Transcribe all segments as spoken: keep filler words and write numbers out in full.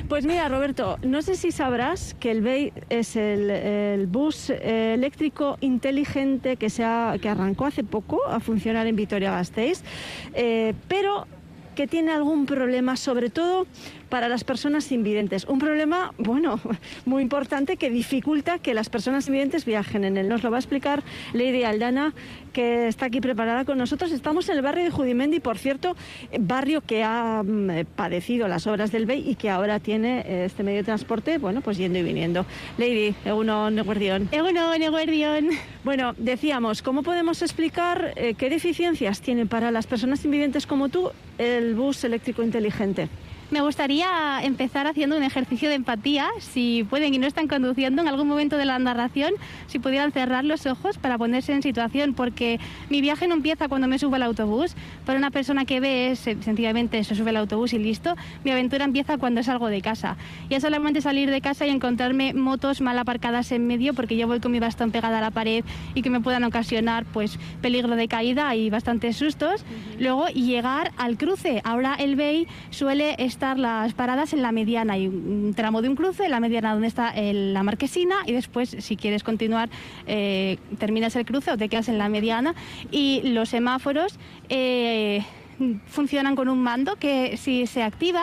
Pues mira, Roberto, no sé si sabrás que el B E I es el, el bus eh, eléctrico inteligente que, se ha, que arrancó hace poco a funcionar en Vitoria-Gasteiz, eh, pero que tiene algún problema, sobre todo para las personas invidentes. Un problema, bueno, muy importante que dificulta que las personas invidentes viajen en él. Nos lo va a explicar Lady Aldana, que está aquí preparada con nosotros. Estamos en el barrio de Judimendi, por cierto, barrio que ha mm, padecido las obras del B E I y que ahora tiene eh, este medio de transporte, bueno, pues yendo y viniendo. Lady, egunon, eguerdión. Egunon, eguerdión. Bueno, decíamos, ¿cómo podemos explicar eh, qué deficiencias tiene para las personas invidentes como tú el bus eléctrico inteligente? Me gustaría empezar haciendo un ejercicio de empatía. Si pueden y no están conduciendo, en algún momento de la narración, si pudieran cerrar los ojos para ponerse en situación, porque mi viaje no empieza cuando me subo al autobús. Para una persona que ve, sencillamente se sube al autobús y listo. Mi aventura empieza cuando salgo de casa. Ya solamente salir de casa y encontrarme motos mal aparcadas en medio, porque yo voy con mi bastón pegada a la pared y que me puedan ocasionar pues peligro de caída y bastantes sustos. Uh-huh. Luego llegar al cruce. Ahora el B E I suele estar estar las paradas en la mediana. Hay un tramo de un cruce, la mediana donde está el, la marquesina, y después, si quieres continuar, eh, terminas el cruce o te quedas en la mediana. Y los semáforos eh, funcionan con un mando que, si se activa,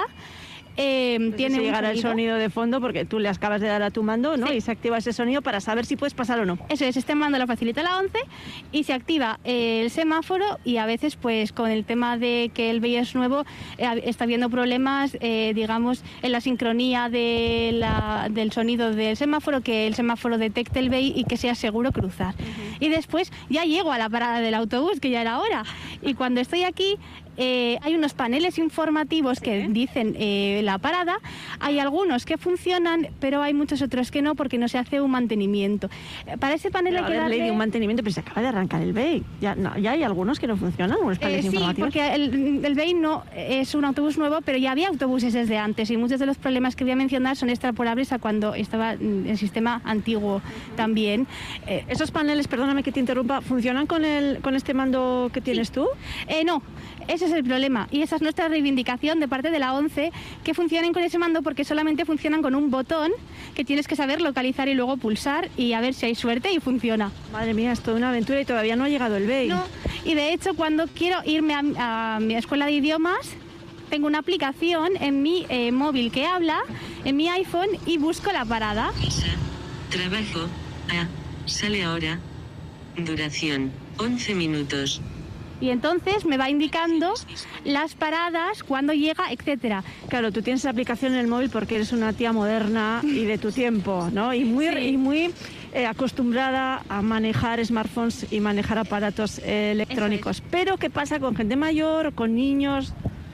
Eh, pues tiene llegará el sonido de fondo porque tú le acabas de dar a tu mando, ¿no? Sí. Y se activa ese sonido para saber si puedes pasar o no. Eso es, este mando lo facilita la ONCE y se activa eh, el semáforo, y a veces pues con el tema de que el B E I es nuevo eh, está habiendo problemas, eh, digamos, en la sincronía de la, del sonido del semáforo, que el semáforo detecte el B E I y que sea seguro cruzar. Uh-huh. Y después ya llego a la parada del autobús, que ya era hora, y cuando estoy aquí Eh, hay unos paneles informativos que dicen eh, la parada. Hay algunos que funcionan, pero hay muchos otros que no, porque no se hace un mantenimiento. Eh, para ese panel pero hay que darle... Lady, un mantenimiento, pero se acaba de arrancar el B E I. Ya, no, ya hay algunos que no funcionan, unos paneles eh, sí, informativos. Sí, porque el, el B E I no es un autobús nuevo, pero ya había autobuses desde antes, y muchos de los problemas que voy a mencionar son extrapolables a cuando estaba el sistema antiguo. Uh-huh. También. Eh, ¿Esos paneles, perdóname que te interrumpa, funcionan con, el, con este mando que tienes sí. tú? Eh, no. Ese es el problema, y esa es nuestra reivindicación de parte de la ONCE, que funcionen con ese mando, porque solamente funcionan con un botón que tienes que saber localizar y luego pulsar y a ver si hay suerte y funciona. Madre mía, es toda una aventura y todavía no ha llegado el B E I. No, y de hecho cuando quiero irme a, a mi escuela de idiomas, tengo una aplicación en mi eh, móvil que habla, en mi iPhone, y busco la parada. Trabajo, a, sale ahora, duración, once minutos. Y entonces me va indicando las paradas, cuándo llega, etcétera. Claro, tú tienes la aplicación en el móvil porque eres una tía moderna y de tu tiempo, ¿no? Y muy, sí. y muy eh, acostumbrada a manejar smartphones y manejar aparatos eh, electrónicos. Es. Pero ¿qué pasa con gente mayor, con niños?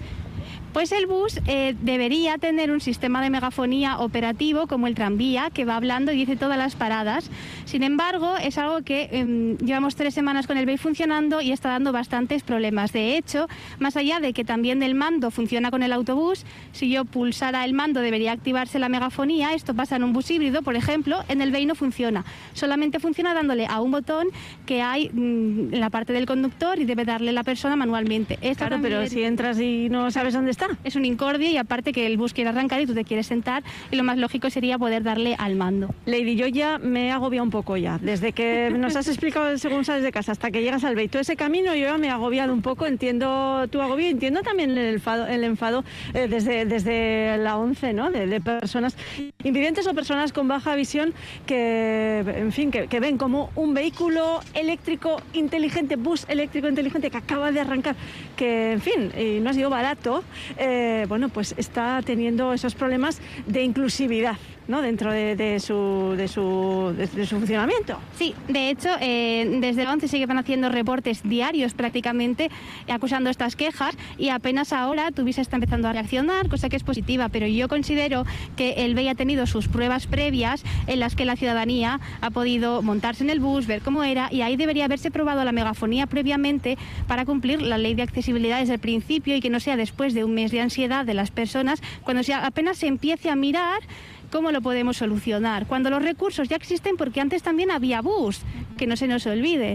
Pues el bus eh, debería tener un sistema de megafonía operativo como el tranvía, que va hablando y dice todas las paradas. Sin embargo, es algo que eh, llevamos tres semanas con el B E I funcionando y está dando bastantes problemas. De hecho, más allá de que también el mando funciona con el autobús, si yo pulsara el mando debería activarse la megafonía. Esto pasa en un bus híbrido, por ejemplo, en el B E I no funciona. Solamente funciona dándole a un botón que hay mm, en la parte del conductor, y debe darle la persona manualmente. Esto claro, también... pero si entras y no sabes dónde está. Es un incordio, y aparte que el bus quiere arrancar y tú te quieres sentar, y lo más lógico sería poder darle al mando. Lady, yo ya me he agobiado un poco ya. Desde que nos has explicado según sales de casa hasta que llegas al B E I, todo ese camino yo ya me he agobiado un poco. Entiendo tu agobio, entiendo también el enfado, el enfado eh, desde, desde la ONCE, ¿no? De, de personas invidentes o personas con baja visión que, en fin, que, que ven como un vehículo eléctrico inteligente, bus eléctrico inteligente que acaba de arrancar, que, en fin, y no ha sido barato, eh, bueno, pues está teniendo esos problemas de inclusividad, ¿no? Dentro de, de, su, de, su, de, de su funcionamiento. Sí, de hecho, eh, desde el ONCE se llevan haciendo reportes diarios prácticamente acusando estas quejas, y apenas ahora Tuvisa está empezando a reaccionar, cosa que es positiva, pero yo considero que el B E I ha tenido sus pruebas previas en las que la ciudadanía ha podido montarse en el bus, ver cómo era, y ahí debería haberse probado la megafonía previamente para cumplir la ley de accesibilidad desde el principio, y que no sea después de un mes de ansiedad de las personas, cuando se, apenas se empiece a mirar cómo lo podemos solucionar, cuando los recursos ya existen, porque antes también había bus, que no se nos olvide.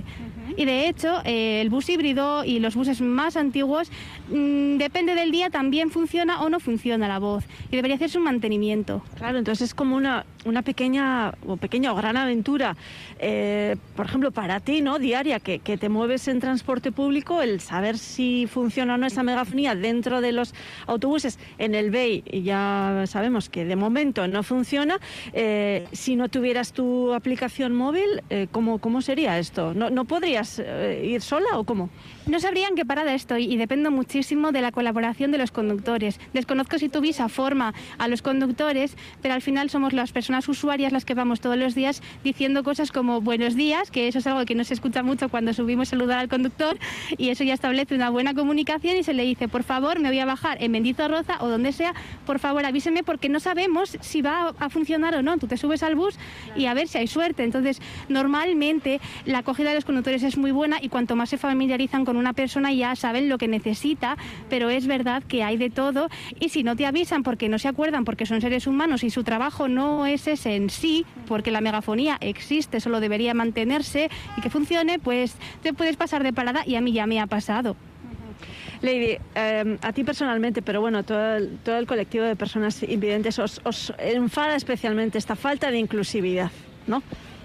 Y de hecho, eh, el bus híbrido y los buses más antiguos, mmm, depende del día, también funciona o no funciona la voz. Y debería hacerse un mantenimiento. Claro, entonces es como una, una pequeña o pequeña o gran aventura, eh, por ejemplo, para ti, ¿no? Diaria, que, que te mueves en transporte público, el saber si funciona o no esa megafonía dentro de los autobuses. En el B E I ya sabemos que de momento no funciona. Eh, si no tuvieras tu aplicación móvil, eh, ¿cómo, ¿cómo sería esto? ¿No, no podrías eh, ir sola o cómo? No sabría en qué parada estoy y dependo muchísimo de la colaboración de los conductores. Desconozco si Tuvisa forma a los conductores, pero al final somos las personas usuarias las que vamos todos los días diciendo cosas como buenos días, que eso es algo que no se escucha mucho cuando subimos a saludar al conductor, y eso ya establece una buena comunicación y se le dice, por favor, me voy a bajar en Mendizorroza o donde sea, por favor avíseme porque no sabemos si va a funcionar o no. Tú te subes al bus y a ver si hay suerte. Entonces, normalmente la acogida de los conductores es muy buena y cuanto más se familiarizan con una persona ya saben lo que necesita, pero es verdad que hay de todo y si no te avisan porque no se acuerdan, porque son seres humanos y su trabajo no es ese en sí, porque la megafonía existe, solo debería mantenerse y que funcione, pues te puedes pasar de parada y a mí ya me ha pasado. Lady, eh, a ti personalmente, pero bueno, todo el, todo el colectivo de personas invidentes os, os enfada especialmente esta falta de inclusividad, ¿no?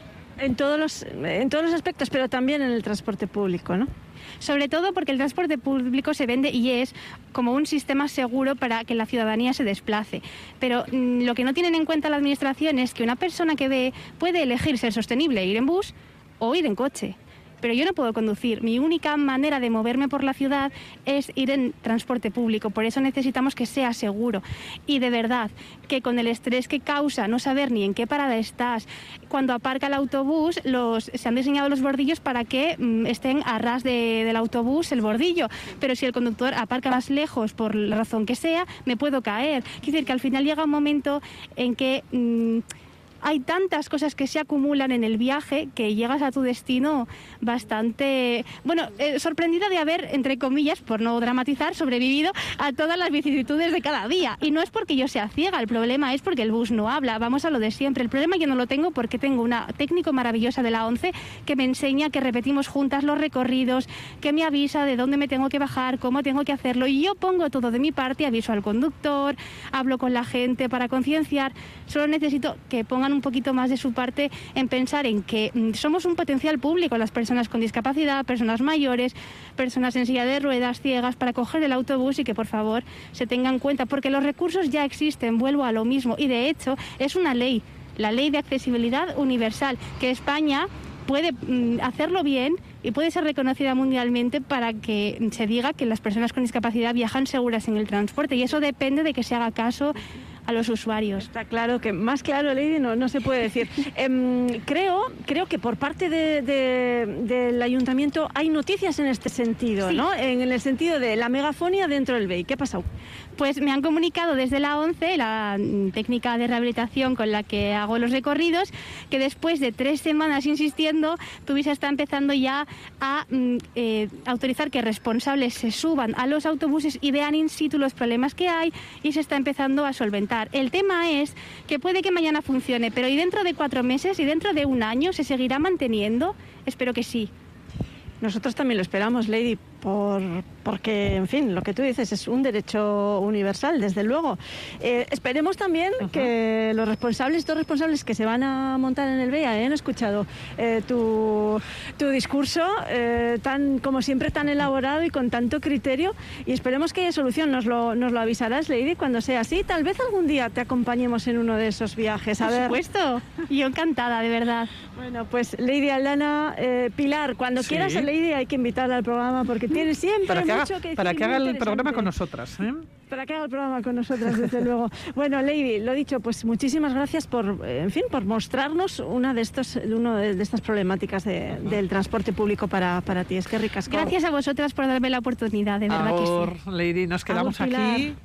En todos los, en todos los aspectos, pero también en el transporte público, ¿no? Sobre todo porque el transporte público se vende y es como un sistema seguro para que la ciudadanía se desplace. Pero mmm, lo que no tienen en cuenta la administración es que una persona que ve puede elegir ser sostenible, ir en bus o ir en coche. Pero yo no puedo conducir. Mi única manera de moverme por la ciudad es ir en transporte público. Por eso necesitamos que sea seguro. Y de verdad, que con el estrés que causa no saber ni en qué parada estás, cuando aparca el autobús, los, se han diseñado los bordillos para que mmm, estén a ras de, del autobús el bordillo. Pero si el conductor aparca más lejos, por la razón que sea, me puedo caer. Quiere decir que al final llega un momento en que... Mmm, hay tantas cosas que se acumulan en el viaje que llegas a tu destino bastante, bueno, eh, sorprendida de haber, entre comillas, por no dramatizar, sobrevivido a todas las vicisitudes de cada día. Y no es porque yo sea ciega, el problema es porque el bus no habla, vamos a lo de siempre. El problema yo no lo tengo porque tengo una técnico maravillosa de la ONCE que me enseña, que repetimos juntas los recorridos, que me avisa de dónde me tengo que bajar, cómo tengo que hacerlo, y yo pongo todo de mi parte, aviso al conductor, hablo con la gente para concienciar. Solo necesito que pongan un poquito más de su parte en pensar en que mm, somos un potencial público, las personas con discapacidad, personas mayores, personas en silla de ruedas, ciegas, para coger el autobús y que por favor se tengan en cuenta, porque los recursos ya existen, vuelvo a lo mismo, y de hecho es una ley, la ley de accesibilidad universal, que España puede mm, hacerlo bien y puede ser reconocida mundialmente para que se diga que las personas con discapacidad viajan seguras en el transporte, y eso depende de que se haga caso a los usuarios. Está claro que más claro, Lady, no, no se puede decir. eh, creo, creo que por parte de, de, del ayuntamiento hay noticias en este sentido, sí, ¿no? En el sentido de la megafonía dentro del B E I. ¿Qué ha pasado? Pues me han comunicado desde la ONCE, la técnica de rehabilitación con la que hago los recorridos, que después de tres semanas insistiendo, Tuvisa está empezando ya a eh, autorizar que responsables se suban a los autobuses y vean in situ los problemas que hay, y se está empezando a solventar. El tema es que puede que mañana funcione, pero ¿y dentro de cuatro meses y dentro de un año se seguirá manteniendo? Espero que sí. Nosotros también lo esperamos, Lady, por, porque, en fin, lo que tú dices es un derecho universal, desde luego. Eh, esperemos también Ajá. que los responsables, estos responsables que se van a montar en el B E I hayan escuchado eh, tu, tu discurso, eh, tan, como siempre, tan elaborado y con tanto criterio, y esperemos que haya solución. Nos lo, nos lo avisarás, Lady, cuando sea así. Tal vez algún día te acompañemos en uno de esos viajes. A por ver. supuesto, yo encantada, de verdad. Bueno, pues Lady Aldana, eh, Pilar, cuando sí. quieras a Lady hay que invitarla al programa porque tiene siempre para que mucho haga, que decir. Para que haga el programa con nosotras, ¿eh? Para que haga el programa con nosotras, desde luego. Bueno, Lady, lo dicho, pues muchísimas gracias por, en fin, por mostrarnos una de estos, uno de, de estas problemáticas de, del transporte público para, para ti. Es que ricasco. Gracias a vosotras por darme la oportunidad, de verdad. Ahora, que sí. Lady, nos quedamos Agur, aquí.